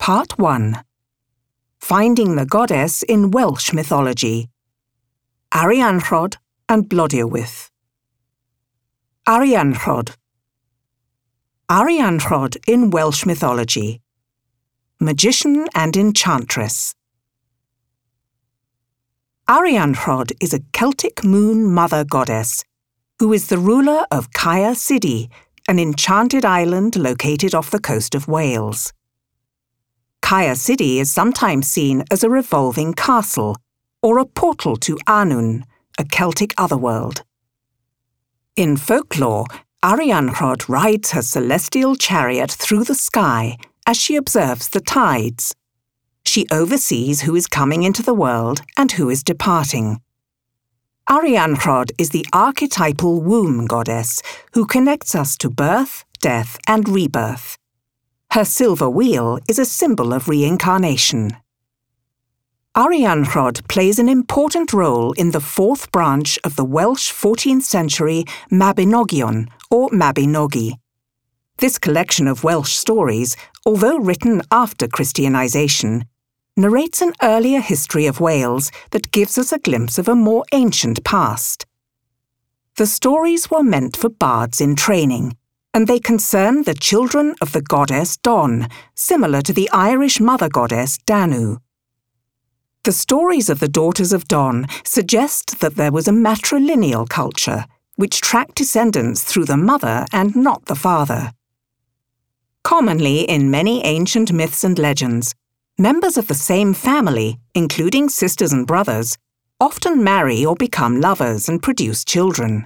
Part 1. Finding the Goddess in Welsh Mythology. Arianrhod and Blodeuwedd. Arianrhod. Arianrhod in Welsh mythology. Magician and enchantress. Arianrhod is a Celtic moon mother goddess who is the ruler of Caer Sidi, an enchanted island located off the coast of Wales. Caer Sidi is sometimes seen as a revolving castle or a portal to Annwn, a Celtic otherworld. In folklore, Arianrhod rides her celestial chariot through the sky as she observes the tides. She oversees who is coming into the world and who is departing. Arianrhod is the archetypal womb goddess who connects us to birth, death, and rebirth. Her silver wheel is a symbol of reincarnation. Arianrhod plays an important role in the fourth branch of the Welsh 14th century Mabinogion, or Mabinogi. This collection of Welsh stories, although written after Christianization, narrates an earlier history of Wales that gives us a glimpse of a more ancient past. The stories were meant for bards in training, and they concern the children of the goddess Don, similar to the Irish mother goddess Danu. The stories of the daughters of Don suggest that there was a matrilineal culture, which tracked descendants through the mother and not the father. Commonly in many ancient myths and legends, members of the same family, including sisters and brothers, often marry or become lovers and produce children.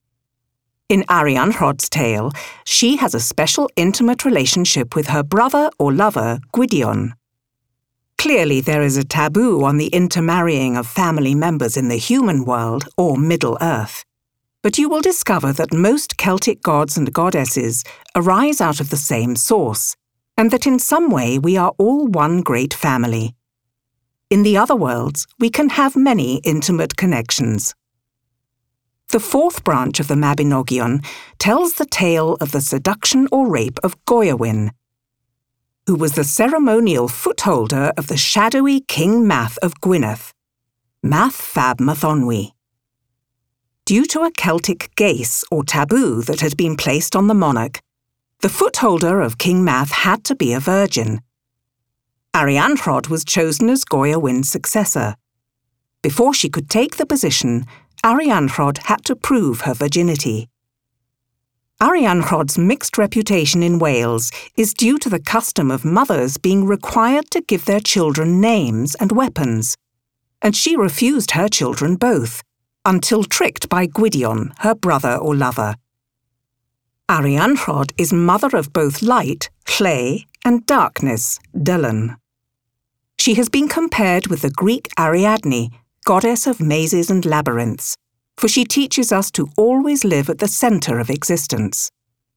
In Arianrhod's tale, she has a special intimate relationship with her brother or lover, Gwydion. Clearly, there is a taboo on the intermarrying of family members in the human world or Middle-earth. But you will discover that most Celtic gods and goddesses arise out of the same source, and that in some way we are all one great family. In the other worlds, we can have many intimate connections. The fourth branch of the Mabinogion tells the tale of the seduction or rape of Goewin, who was the ceremonial footholder of the shadowy King Math of Gwynedd, Math Fab Mathonwy. Due to a Celtic geis or taboo that had been placed on the monarch, the footholder of King Math had to be a virgin. Arianrhod was chosen as Goewin's successor. Before she could take the position, Arianrhod had to prove her virginity. Arianrhod's mixed reputation in Wales is due to the custom of mothers being required to give their children names and weapons, and she refused her children both, until tricked by Gwydion, her brother or lover. Arianrhod is mother of both light, Lle, and darkness, Dylan. She has been compared with the Greek Ariadne, goddess of mazes and labyrinths, for she teaches us to always live at the center of existence.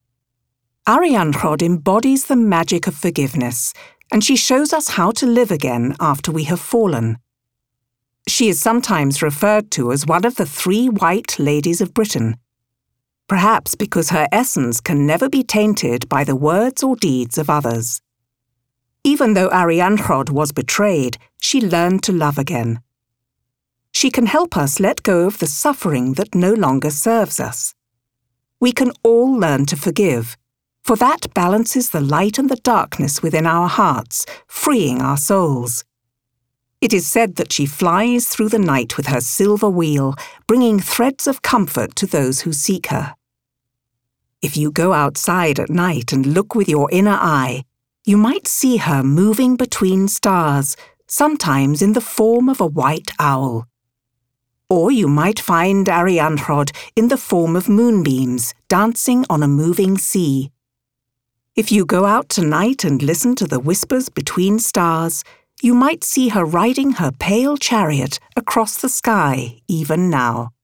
Arianrhod embodies the magic of forgiveness, and she shows us how to live again after we have fallen. She is sometimes referred to as one of the 3 white ladies of Britain, perhaps because her essence can never be tainted by the words or deeds of others. Even though Arianrhod was betrayed, she learned to love again. She can help us let go of the suffering that no longer serves us. We can all learn to forgive, for that balances the light and the darkness within our hearts, freeing our souls. It is said that she flies through the night with her silver wheel, bringing threads of comfort to those who seek her. If you go outside at night and look with your inner eye, you might see her moving between stars, sometimes in the form of a white owl. Or you might find Arianrhod in the form of moonbeams dancing on a moving sea. If you go out tonight and listen to the whispers between stars, you might see her riding her pale chariot across the sky even now.